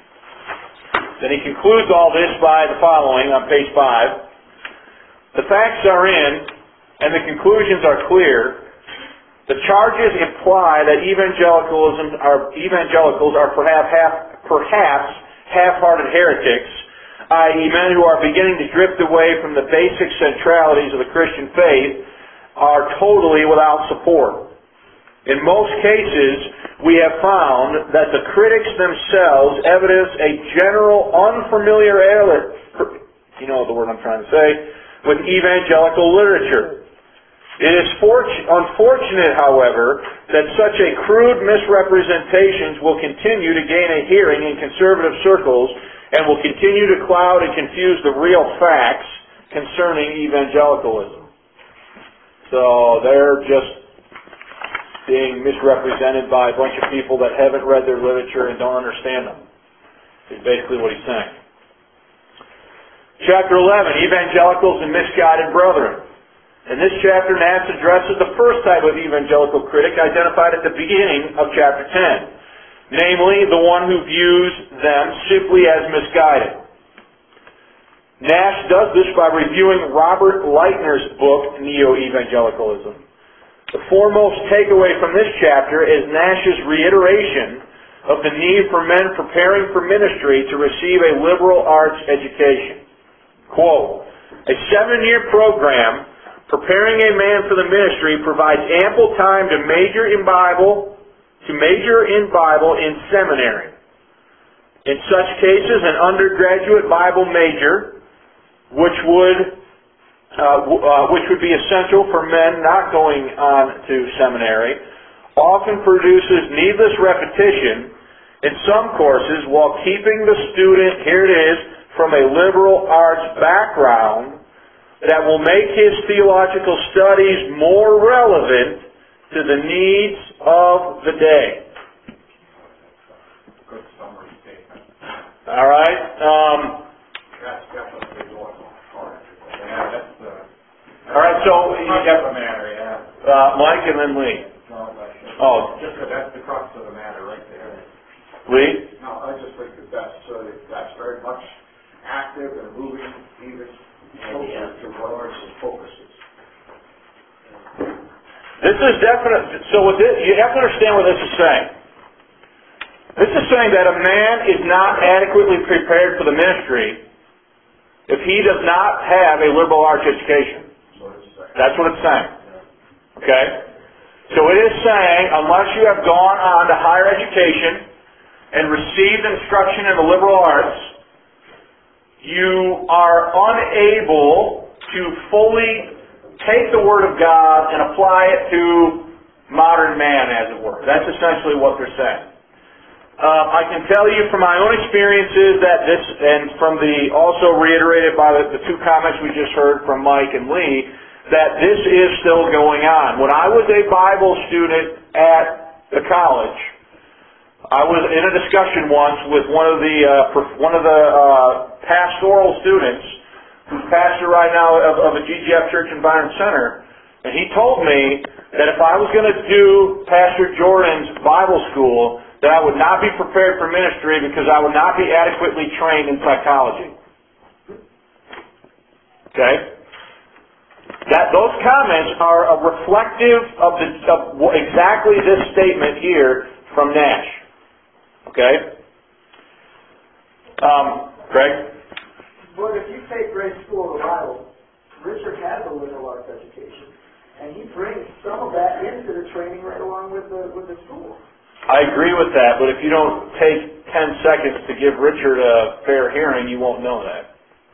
Then he concludes all this by the following on page five. The facts are in, and the conclusions are clear, The charges imply that evangelicalism are, evangelicals are perhaps, half, perhaps half-hearted heretics, that is men who are beginning to drift away from the basic centralities of the Christian faith, are totally without support. In most cases, we have found that the critics themselves evidence a general unfamiliarity, you know the word I'm trying to say, with evangelical literature. It is unfortunate, however, that such a crude misrepresentations will continue to gain a hearing in conservative circles and will continue to cloud and confuse the real facts concerning evangelicalism. So they're just being misrepresented by a bunch of people that haven't read their literature and don't understand them. Is basically what he's saying. Chapter eleven, Evangelicals and Misguided Brethren. In this chapter, Nash addresses the first type of evangelical critic identified at the beginning of chapter ten, namely the one who views them simply as misguided. Nash does this by reviewing Robert Leitner's book, Neo-Evangelicalism. The foremost takeaway from this chapter is Nash's reiteration of the need for men preparing for ministry to receive a liberal arts education. Quote, a seven-year program preparing a man for the ministry provides ample time to major in Bible, to major in Bible in seminary. In such cases, an undergraduate Bible major, which would uh, uh, which would be essential for men not going on to seminary, often produces needless repetition in some courses while keeping the student, here it is, from a liberal arts background that will make his theological studies more relevant to the needs of the day. Good summary statement. All right. Um, That's definitely going on. Yeah, that's the... all right, so you crux have of the matter, yeah. uh, Mike and then Lee. No, that's just, Oh. just that that's the crux of the matter right there. Lee? No, I just think that that's, uh, that's very much active and moving even closer to what ours focuses. This is definite. So what this, you have to understand what this is saying. This is saying that a man is not adequately prepared for the ministry if he does not have a liberal arts education. That's what it's saying. Okay? So it is saying, unless you have gone on to higher education and received instruction in the liberal arts, you are unable to fully take the Word of God and apply it to modern man, as it were. That's essentially what they're saying. Uh, I can tell you from my own experiences that this, and from the, also reiterated by the, the two comments we just heard from Mike and Lee, that this is still going on. When I was a Bible student at the college, I was in a discussion once with one of the uh, one of the uh, pastoral students, who's pastor right now of, of a G G F church in Byron Center, and he told me that if I was going to do Pastor Jordan's Bible school, that I would not be prepared for ministry because I would not be adequately trained in psychology. Okay? That those comments are a reflective of, the, of exactly this statement here from Nash. Okay? Um, Greg? But if you take grade school of the Bible, Richard has a liberal arts education, and he brings some of that into the training right along with the with the school. I agree with that, but if you don't take ten seconds to give Richard a fair hearing, you won't know that.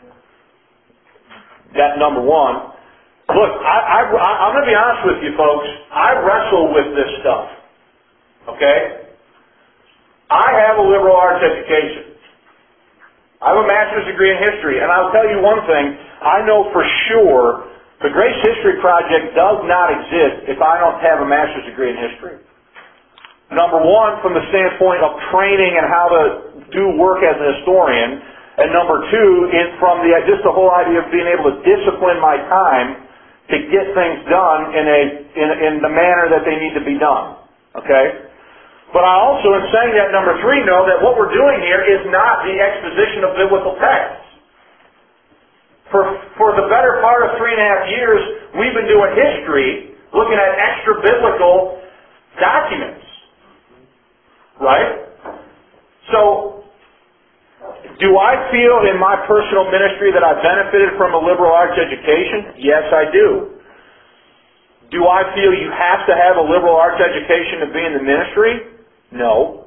That's number one. Look, I, I, I'm going to be honest with you, folks. I wrestle with this stuff. Okay? I have a liberal arts education. I have a master's degree in history, and I'll tell you one thing. I know for sure the Grace History Project does not exist if I don't have a master's degree in history. Number one, from the standpoint of training and how to do work as an historian, and number two, is from the just the whole idea of being able to discipline my time to get things done in a in, in the manner that they need to be done. Okay? But I also, in saying that, number three, know that what we're doing here is not the exposition of biblical texts. For for the better part of three and a half years, we've been doing history, looking at extra biblical documents. Right? So, do I feel in my personal ministry that I benefited from a liberal arts education? Yes, I do. Do I feel you have to have a liberal arts education to be in the ministry? No.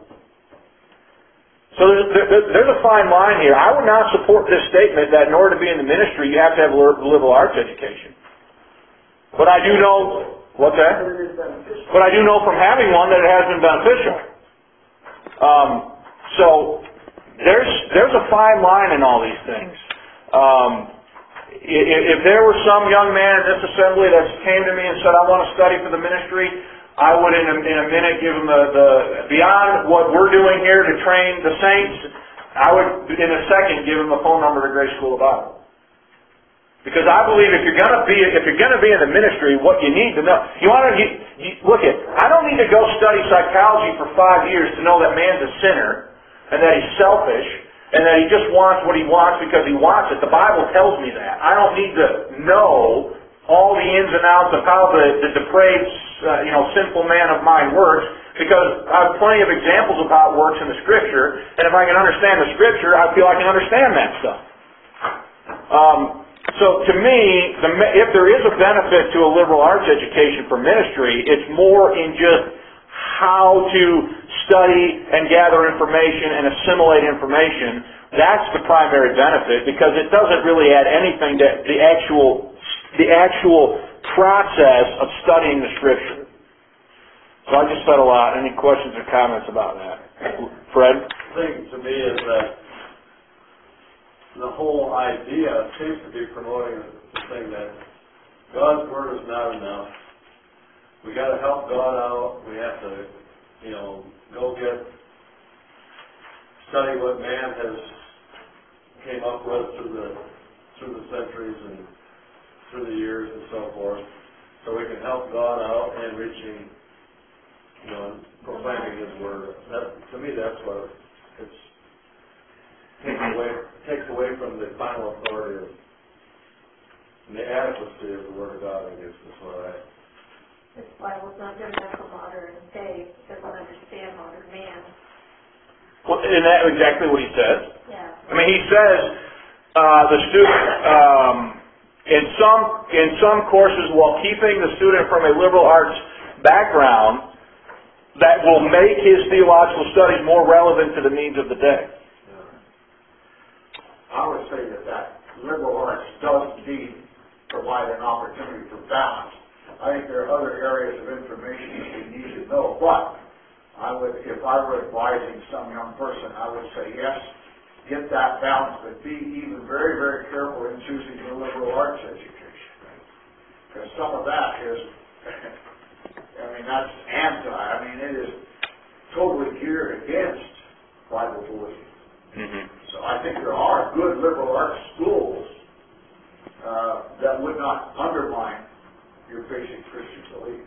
So there's, there, there's a fine line here. I would not support this statement that in order to be in the ministry you have to have a liberal arts education. But I do know, what's that? But I do know from having one that it has been beneficial. Um, so there's there's a fine line in all these things. Um, if, if there were some young man in this assembly that came to me and said, I want to study for the ministry, I would in a, in a minute give him the, the, beyond what we're doing here to train the saints, I would in a second give him the phone number to Grace School of Bible. Because I believe if you're going to be if you're going to be in the ministry, what you need to know, you want to you, you, look at. I don't need to go study psychology for five years to know that man's a sinner and that he's selfish and that he just wants what he wants because he wants it. The Bible tells me that. I don't need to know all the ins and outs of how the, the depraved, uh, you know, sinful man of mine works, because I have plenty of examples of how it works in the Scripture, and if I can understand the Scripture, I feel I can understand that stuff. Um. So to me, the, if there is a benefit to a liberal arts education for ministry, it's more in just how to study and gather information and assimilate information. That's the primary benefit, because it doesn't really add anything to the actual the actual process of studying the Scripture. So I just said a lot. Any questions or comments about that? Fred? The thing to me is that the whole idea seems to be promoting the thing that God's Word is not enough. We got to help God out. We have to, you know, go get, study what man has came up with through the through the centuries and through the years and so forth, so we can help God out in reaching, you know, proclaiming His Word. That, to me, that's what it's. Takes away, takes away from the final authority of, and the adequacy of the Word of God, I guess is what I... This Bible's not good enough for modern day. It doesn't understand modern man. Well, isn't that exactly what he says? Yeah. I mean, he says uh, the student, um, in some in some courses, while keeping the student from a liberal arts background, that will make his theological studies more relevant to the needs of the day. I would say that that liberal arts does indeed provide an opportunity for balance. I think there are other areas of information that we need to know, but I would, if I were advising some young person, I would say yes, get that balance, but be even very, very careful in choosing the liberal arts education. Because some of that is, I mean, that's anti, I mean, it is totally geared against Bible belief. Mm-hmm. So I think there are good liberal arts schools uh, that would not undermine your basic Christian belief.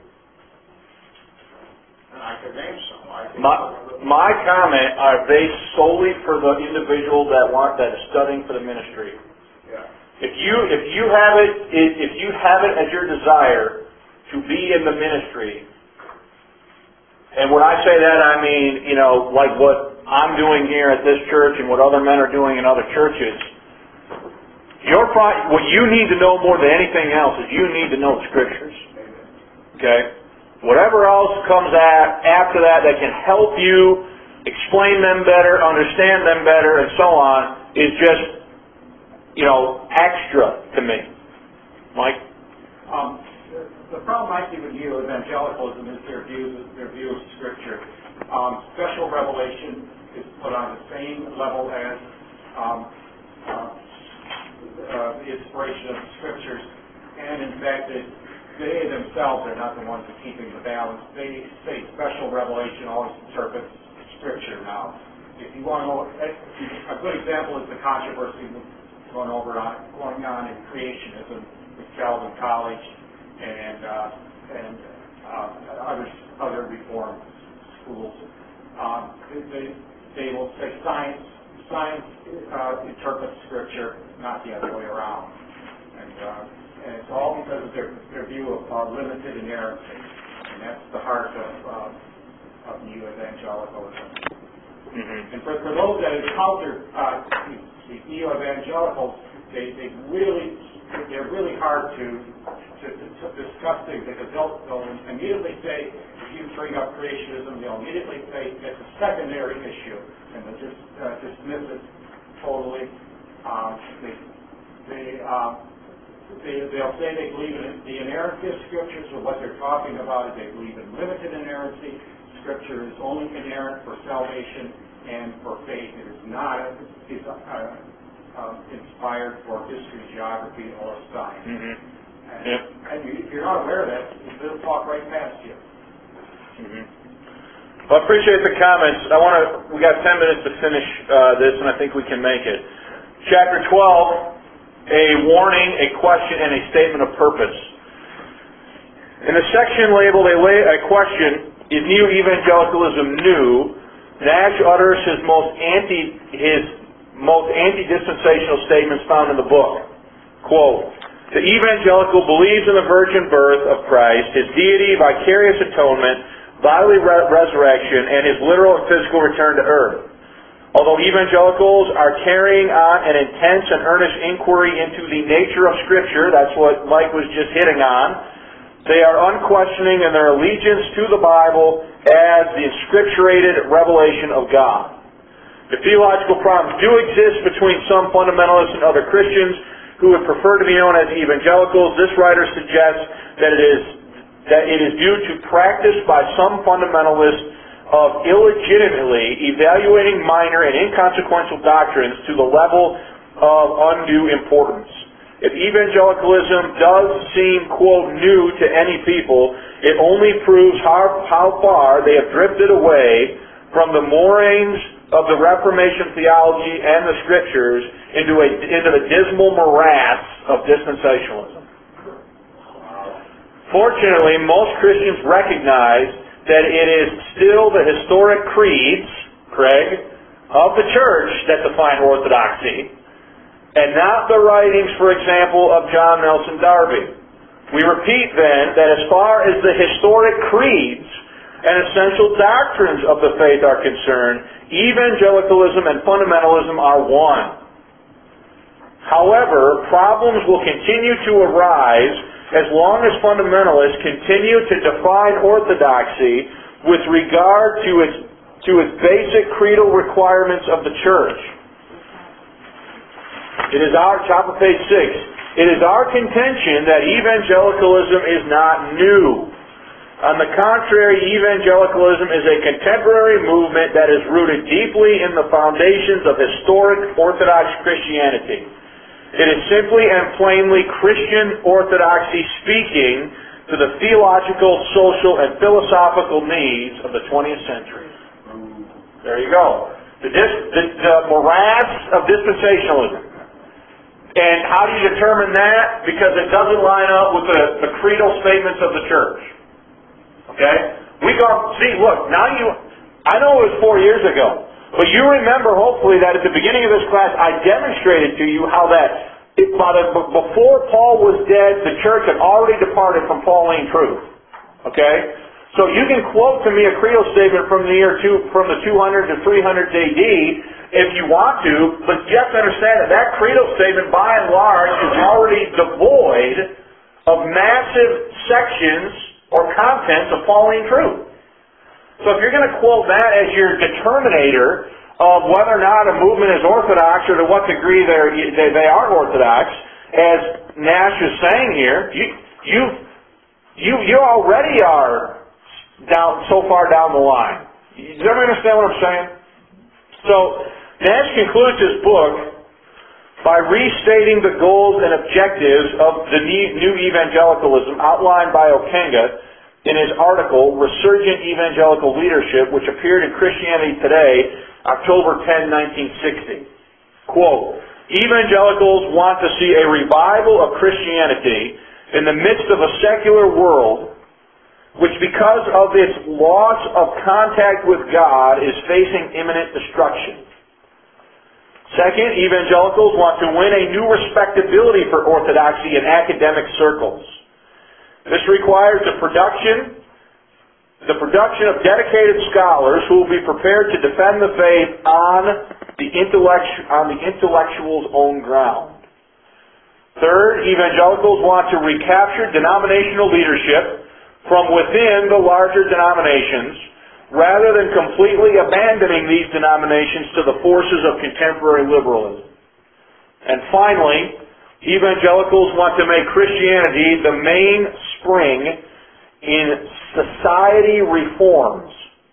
And I can name some. I think My, some of them- my comment, are they solely for the individual that want that is studying for the ministry? Yeah. If you if you have it if you have it as your desire to be in the ministry, and when I say that I mean, you know, like what I'm doing here at this church and what other men are doing in other churches, your pro- what you need to know more than anything else is you need to know the Scriptures. Okay? Whatever else comes at, after that that can help you explain them better, understand them better, and so on, is just, you know, extra to me. Mike? Um, the, the problem I see with you, evangelicalism, is their view, their view of Scripture. Um, special revelation is put on the same level as um, uh, uh, the inspiration of the Scriptures, and in fact, it, they themselves are not the ones that are keeping the balance. They say special revelation always interprets Scripture now. If you want to know, a good example is the controversy going over on going on in creationism with Calvin College and uh, and uh, other other reform schools. Um, they they will say science science uh, interprets Scripture, not the other way around. And, uh, and it's all because of their, their view of uh, limited inerrancy. And that's the heart of, uh, of New Evangelicalism. Mm-hmm. And for, for those that encounter uh, the, the Neo-Evangelicals, they, they really, they're really hard to, to, to, to discuss things because they'll, they'll immediately say, if you bring up creationism, they'll immediately say it's a secondary issue, and they'll just uh, dismiss it totally. Um, they, they, um, they, they'll say they believe in the inerrancy of Scriptures, but what they're talking about is they believe in limited inerrancy. Scripture is only inerrant for salvation and for faith. It is not a, is a, uh, um, inspired for history, geography, or science. Mm-hmm. And, Yep. and you, if you're not aware of that, they'll talk right past you. Mm-hmm. Well, I appreciate the comments. I want to. We got ten minutes to finish uh, this, and I think we can make it. Chapter twelve, a warning, a question, and a statement of purpose. In the section labeled a, a question, is Neo-Evangelicalism new? Nash utters his most anti his most anti-dispensational statements found in the book. Quote, the evangelical believes in the virgin birth of Christ, his deity, vicarious atonement, bodily re- resurrection, and his literal and physical return to earth. Although evangelicals are carrying on an intense and earnest inquiry into the nature of Scripture, that's what Mike was just hitting on, they are unquestioning in their allegiance to the Bible as the inscripturated revelation of God. The theological problems do exist between some fundamentalists and other Christians who would prefer to be known as evangelicals. This writer suggests that it is that it is due to practice by some fundamentalists of illegitimately evaluating minor and inconsequential doctrines to the level of undue importance. If evangelicalism does seem, quote, new to any people, it only proves how, how far they have drifted away from the moorings of the Reformation theology and the Scriptures into, a, into the dismal morass of dispensationalism. Fortunately, most Christians recognize that it is still the historic creeds, Craig, of the church that define orthodoxy, and not the writings, for example, of John Nelson Darby. We repeat then that as far as the historic creeds and essential doctrines of the faith are concerned, evangelicalism and fundamentalism are one. However, problems will continue to arise as long as fundamentalists continue to define orthodoxy with regard to its, to its basic creedal requirements of the church. It is our, top of page six, it is our contention that evangelicalism is not new. On the contrary, evangelicalism is a contemporary movement that is rooted deeply in the foundations of historic Orthodox Christianity. It is simply and plainly Christian orthodoxy speaking to the theological, social, and philosophical needs of the twentieth century. There you go. The, dis, the, the morass of dispensationalism. And how do you determine that? Because it doesn't line up with the, the creedal statements of the church. Okay? We go, see, look, now you, I know it was four years ago, but you remember hopefully that at the beginning of this class I demonstrated to you how that it, by the, before Paul was dead, the church had already departed from Pauline truth. Okay? So you can quote to me a creedal statement from the year two, from the two hundreds to three hundreds A D if you want to, but you have to understand that that creedal statement by and large is already devoid of massive sections or contents of Pauline truth. So if you're going to quote that as your determinator of whether or not a movement is orthodox or to what degree they're, they they are orthodox, as Nash is saying here, you you you you already are down so far down the line. Does everybody understand what I'm saying? So Nash concludes his book by restating the goals and objectives of the new evangelicalism outlined by Okenga in his article, Resurgent Evangelical Leadership, which appeared in Christianity Today, October tenth, nineteen sixty. Quote, evangelicals want to see a revival of Christianity in the midst of a secular world which, because of its loss of contact with God, is facing imminent destruction. Second, evangelicals want to win a new respectability for orthodoxy in academic circles. This requires the production, the production of dedicated scholars who will be prepared to defend the faith on the intellect, on the intellectual's own ground. Third, evangelicals want to recapture denominational leadership from within the larger denominations, rather than completely abandoning these denominations to the forces of contemporary liberalism. And finally, evangelicals want to make Christianity the mainspring in society reforms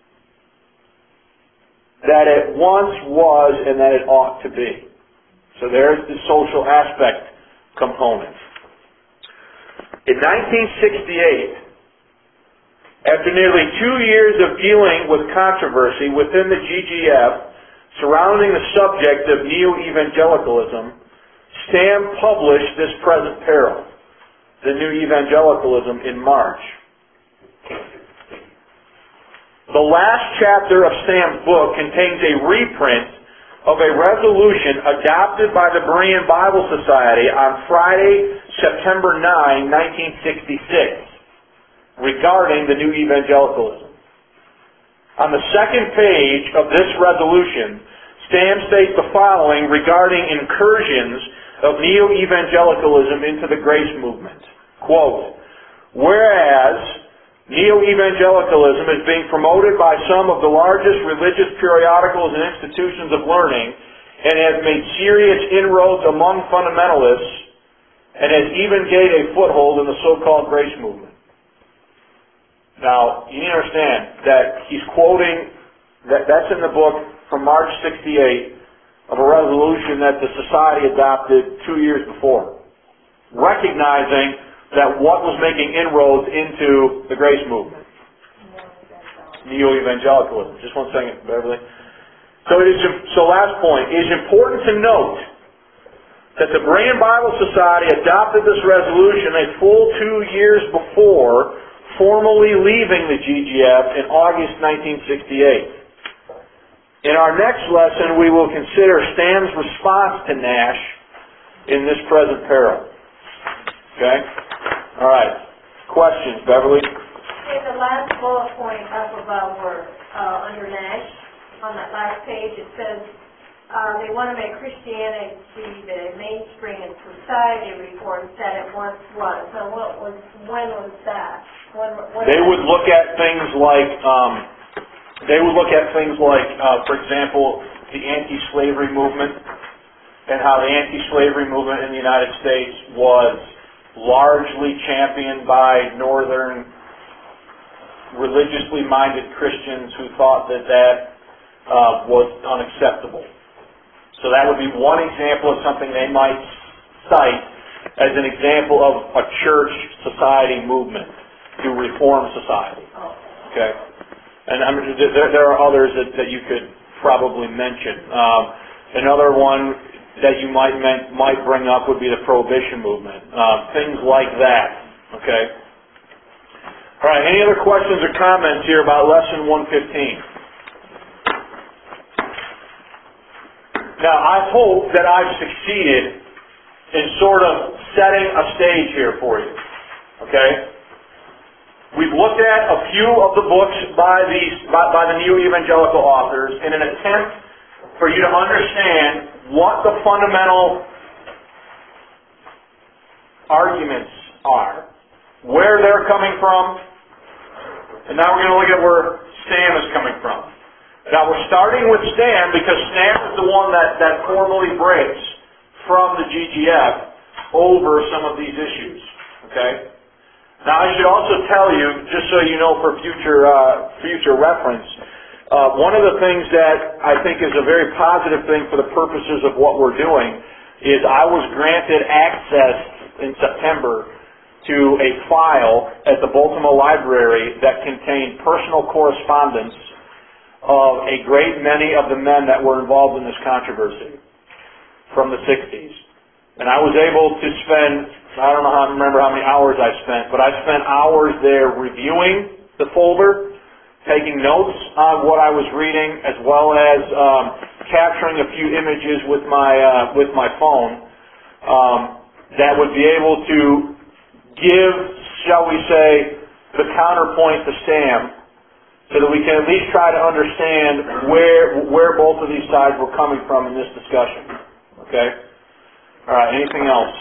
that it once was and that it ought to be. So there's the social aspect component. In nineteen sixty-eight, after nearly two years of dealing with controversy within the G G F surrounding the subject of neo-evangelicalism, Stam published this present peril, The New Evangelicalism, in March. The last chapter of Stam's book contains a reprint of a resolution adopted by the Berean Bible Society on Friday, September ninth, nineteen sixty-six, regarding the New Evangelicalism. On the second page of this resolution, Stam states the following regarding incursions of neo-evangelicalism into the grace movement. Quote, whereas neo-evangelicalism is being promoted by some of the largest religious periodicals and institutions of learning and has made serious inroads among fundamentalists and has even gained a foothold in the so-called grace movement. Now, you need to understand that he's quoting, that that's in the book from March sixty-eight of a resolution that the Society adopted two years before, recognizing that what was making inroads into the grace movement. Neo-evangelicalism. Just one second, Beverly. So, it is, so last point. It is important to note that the Berean Bible Society adopted this resolution a full two years before formally leaving the G G F in August nineteen sixty-eight. In our next lesson, we will consider Stam's response to Nash in this present peril. Okay? All right. Questions, Beverly? In the last bullet point up above where, uh, under Nash, on that last page, it says uh, they want to make Christianity the mainspring in society reforms that it once was. So what was, when was that? When, when they would look at things like, um, they would look at things like, uh, for example, the anti-slavery movement, and how the anti-slavery movement in the United States was largely championed by northern religiously minded Christians who thought that that uh, was unacceptable. So that would be one example of something they might cite as an example of a church society movement to reform society. Okay? And I mean, there, there are others that, that you could probably mention. Um, another one that you might might bring up would be the prohibition movement. Uh, things like that. Okay? All right, any other questions or comments here about Lesson one fifteen? Now, I hope that I've succeeded in sort of setting a stage here for you. Okay? We've looked at a few of the books by these by, by the neo-evangelical authors in an attempt for you to understand what the fundamental arguments are, where they're coming from, and now we're going to look at where Stam is coming from. Now we're starting with Stam because Stam is the one that, that formally breaks from the G G F over some of these issues. Okay? Now, I should also tell you, just so you know for future uh, future reference, uh, one of the things that I think is a very positive thing for the purposes of what we're doing is I was granted access in September to a file at the Baltimore Library that contained personal correspondence of a great many of the men that were involved in this controversy from the sixties. And I was able to spend, I don't know how, remember how many hours I spent, but I spent hours there reviewing the folder, taking notes on what I was reading, as well as um, capturing a few images with my uh, with my phone um, that would be able to give, shall we say, the counterpoint to Sam, so that we can at least try to understand where where both of these sides were coming from in this discussion. Okay? All right, anything else?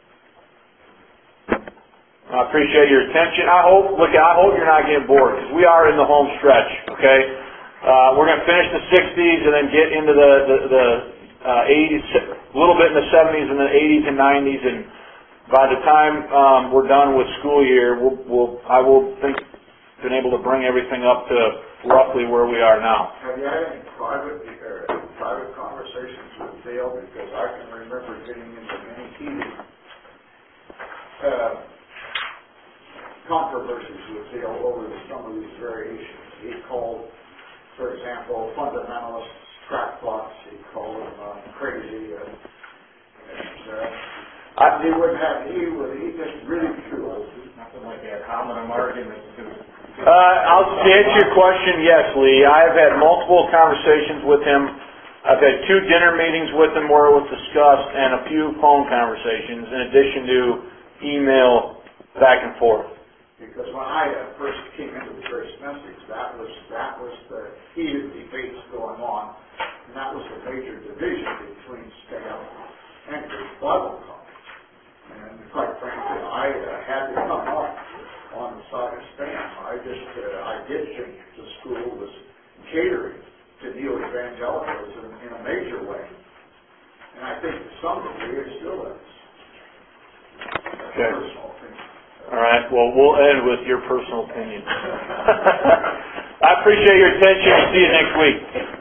I appreciate your attention. I hope, look, I hope you're not getting bored, because we are in the home stretch, okay? Uh, we're going to finish the sixties and then get into the, the, the uh, eighties, a little bit in the seventies and the eighties and nineties, and by the time um, we're done with school year, we'll, we'll, I will think been able to bring everything up to roughly where we are now. Have you had any private, uh, private conversations with Dale? Because I can remember getting into many heated uh, controversies with Dale over some of these variations. He called, for example, fundamentalists crackpots. He called them uh, crazy. Uh, and uh, I, he wouldn't have, he would, he just really ridiculed. Nothing like ad hominem arguments. Uh, I'll to answer your question, yes, Lee. I've had multiple conversations with him. I've had two dinner meetings with him where it was discussed, and a few phone conversations, in addition to email back and forth. Because when I uh, first came into the Grace message, that was that was the heated debates going on, and that was the major division between Stam and Grace Bible College. And quite frankly, I uh, had to come up on the side of Stam. I just uh, I did think the school was catering to neo-evangelicalism in a major way, and I think to some degree it still is. That's Okay. a personal opinion. All right. Well, we'll end with your personal opinion. I appreciate your attention. See you next week.